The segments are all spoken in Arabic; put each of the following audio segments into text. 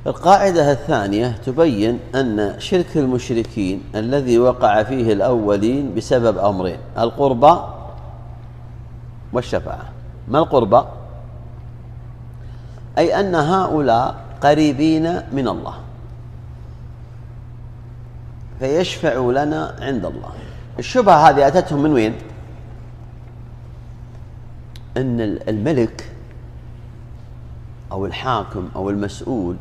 القاعدة الثانية تبين أن شرك المشركين الذي وقع فيه الأولين بسبب أمرين: القربى والشفاعة. ما القربى؟ أي أن هؤلاء قريبين من الله فيشفعوا لنا عند الله. الشبهة هذه أتتهم من وين؟ أن الملك أو الحاكم أو المسؤول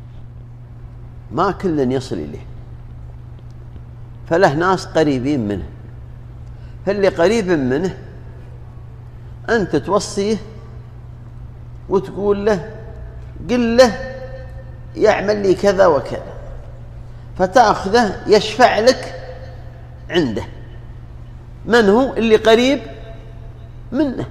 ما كل يصل إليه، فله ناس قريبين منه، فاللي قريب منه أنت توصيه وتقول له قل له يعمل لي كذا وكذا، فتأخذه يشفع لك عنده. من هو؟ اللي قريب منه.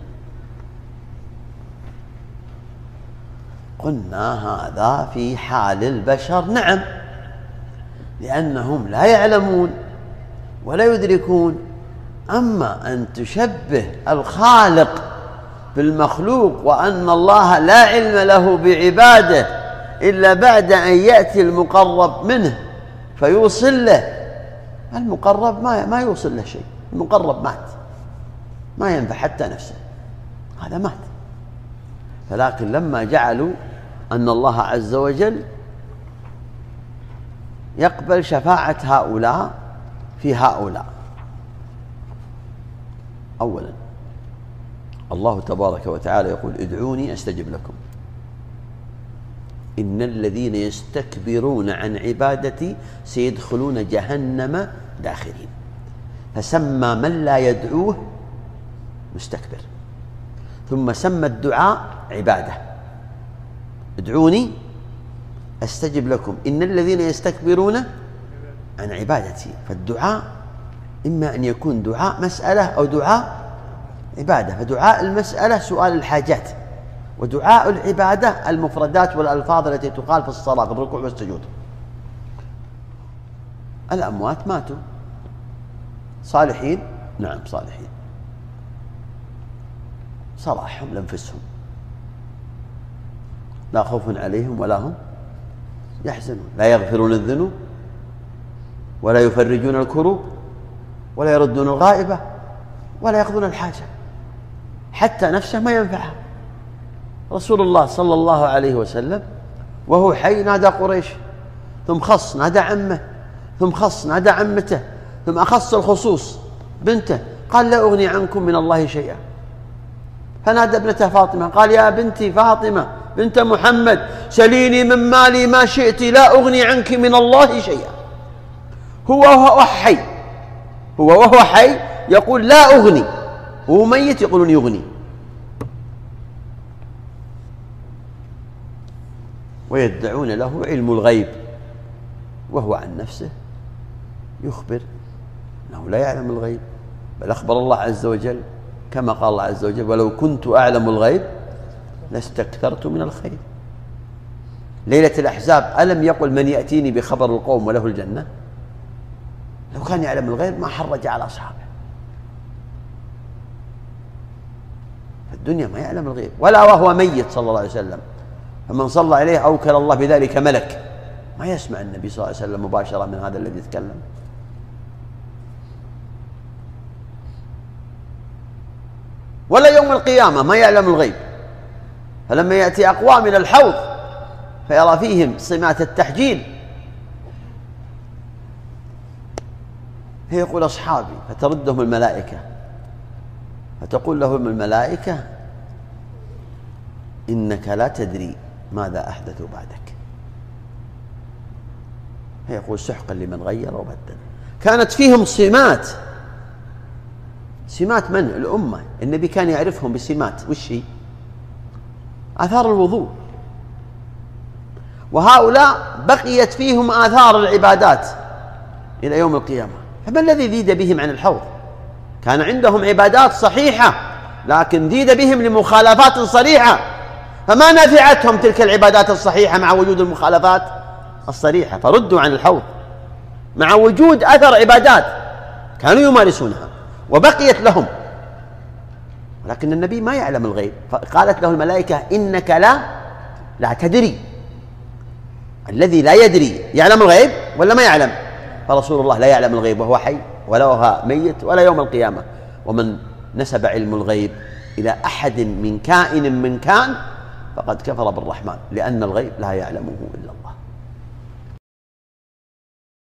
قلنا هذا في حال البشر نعم، لأنهم لا يعلمون ولا يدركون. أما أن تشبه الخالق بالمخلوق وأن الله لا علم له بعباده إلا بعد أن يأتي المقرب منه فيوصل له، المقرب ما يوصل له شيء، المقرب مات، ما ينفع حتى نفسه، هذا مات. فلكن لما جعلوا أن الله عز وجل يقبل شفاعة هؤلاء في هؤلاء. أولا الله تبارك وتعالى يقول: ادعوني أستجب لكم، إن الذين يستكبرون عن عبادتي سيدخلون جهنم داخرين. فسمى من لا يدعوه مستكبر، ثم سمى الدعاء عبادة. ادعوني أستجب لكم إن الذين يستكبرون عن عبادتي. فالدعاء إما أن يكون دعاء مسألة أو دعاء عبادة. فدعاء المسألة سؤال الحاجات، ودعاء العبادة المفردات والألفاظ التي تقال في الصلاة بالركوع والسجود. الأموات ماتوا، صالحين نعم صالحين، صلاحهم لانفسهم، لا خوف عليهم ولا هم يحزنون، لا يغفرون الذنوب ولا يفرجون الكروب ولا يردون الغائبة ولا يقضون الحاجة، حتى نفسه ما ينفعها. رسول الله صلى الله عليه وسلم وهو حي نادى قريش، ثم خص نادى عمه، ثم خص نادى عمته، ثم أخص الخصوص بنته، قال: لا أغني عنكم من الله شيئا. فنادى ابنته فاطمة قال: يا بنتي فاطمة بنت محمد سليني من مالي ما شئت لا أغني عنك من الله شيئا. هو وهو حي يقول لا أغني، وهو ميت يقولون يغني. ويدعون له علم الغيب وهو عن نفسه يخبر أنه لا يعلم الغيب، بل أخبر الله عز وجل كما قال الله عز وجل: ولو كنت أعلم الغيب لاستكثرت من الخير. ليلة الأحزاب ألم يقل: من يأتيني بخبر القوم وله الجنة؟ لو كان يعلم الغيب ما حرج على أصحابه. الدنيا ما يعلم الغيب، ولا وهو ميت صلى الله عليه وسلم، فمن صلى عليه أوكل الله بذلك ملك، ما يسمع النبي صلى الله عليه وسلم مباشرة من هذا الذي يتكلم. ولا يوم القيامة ما يعلم الغيب. فلما يأتي أقوام إلى الحوض فيرى فيهم سمات التحجيل فيقول: أصحابي، فتردهم الملائكة فتقول لهم الملائكة: إنك لا تدري ماذا أحدثوا بعدك. فيقول: سحقا لمن غير وبدل. كانت فيهم سمات من الأمة، النبي كان يعرفهم بسمات. وش هي؟ آثار الوضوء. وهؤلاء بقيت فيهم آثار العبادات إلى يوم القيامة. فما الذي زيد بهم عن الحوض؟ كان عندهم عبادات صحيحة لكن زيد بهم لمخالفات صريحة، فما نفعتهم تلك العبادات الصحيحة مع وجود المخالفات الصريحة، فردوا عن الحوض مع وجود أثر عبادات كانوا يمارسونها وبقيت لهم. ولكن النبي ما يعلم الغيب، فقالت له الملائكة: إنك لا تدري. الذي لا يدري يعلم الغيب ولا ما يعلم؟ فرسول الله لا يعلم الغيب وهو حي ولا وهو ميت ولا يوم القيامة. ومن نسب علم الغيب إلى أحد من كائن من كان فقد كفر بالرحمن، لأن الغيب لا يعلمه إلا الله.